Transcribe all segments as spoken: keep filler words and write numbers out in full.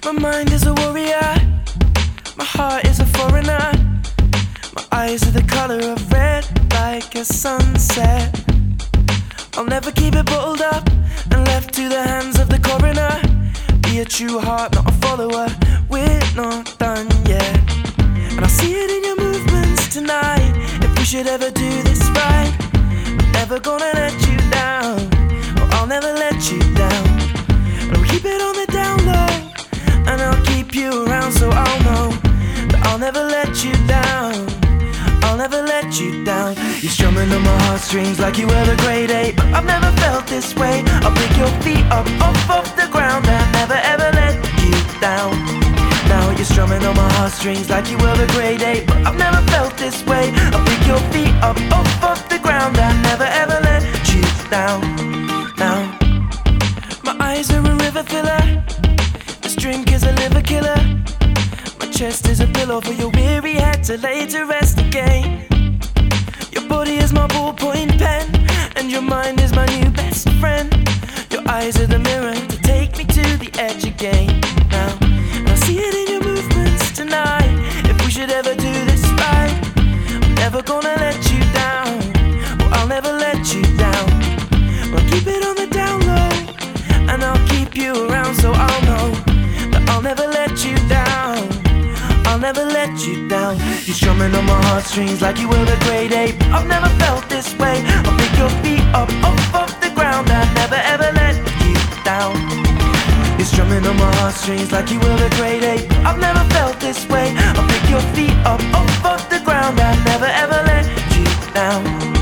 My mind is a warrior, my heart is a foreigner. My eyes are the color of red, like a sunset. I'll never keep it bottled up and left to the hands of the coroner. Be a true heart, not a follower, we're not done yet. And I see it in your movements tonight. If we should ever do this right, I'm never gonna let you down, or I'll never let you down. And we'll keep it on the down low, and I'll keep you around so I'll know that I'll never let you down, I'll never let you down. You're strumming on my heartstrings like you were the grade eight, but I've never felt this way. I'll pick your feet up off of the ground and never ever let you down. Now you're strumming on my heartstrings like you were the grade eight, but I've never felt this way. I'll pick your feet up off of the ground and never ever let you down. Now my eyes are a river filler, this drink is a liver killer. My chest is a pillow for your weary head to lay to rest again. Your body is my ballpoint pen, and your mind is my new best friend. Your eyes are the mirror to take me to the edge again. Now, and I see it in your movements tonight. If we should ever do this right, I'm never gonna let you down, or I'll never let you down. I'll keep it on the down low, and I'll keep you around so I'll know that I'll never let you down, I'll never let you down. You're strumming on my heartstrings like you were the grade eight, but I've never felt this way. I'll pick your feet up off of the ground and never ever let you down. You're strumming on my heartstrings like you were the grade eight, but I've never felt this way. I'll pick your feet up off of the ground and never ever let you down.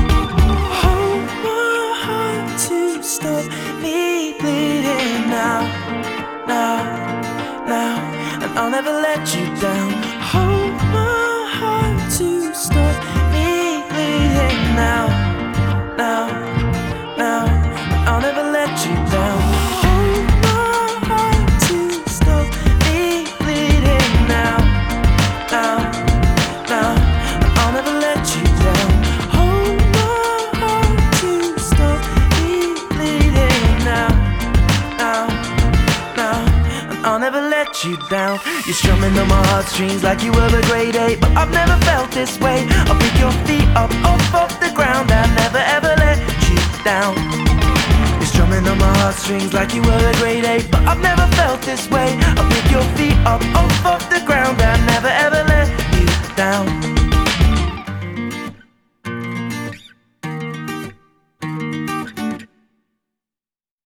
Hold my heart to stop me bleeding now, now, now, and I'll never let you down. Hold my heart to stop me bleeding now, now, now, and I'll never let you down. Hold my heart to stop me bleeding now, now, now, and I'll never let you down. Hold my heart to stop me bleeding now, now, now, and I'll never let you down. You're strumming on my heartstrings like you were the grade eight, but I've never felt this way. I'll pick your feet up off of the ground and never ever let you down. You're strumming on my heartstrings like you were the grade eight, but I've never felt this way. I'll pick your feet up off of the ground and never ever let you down.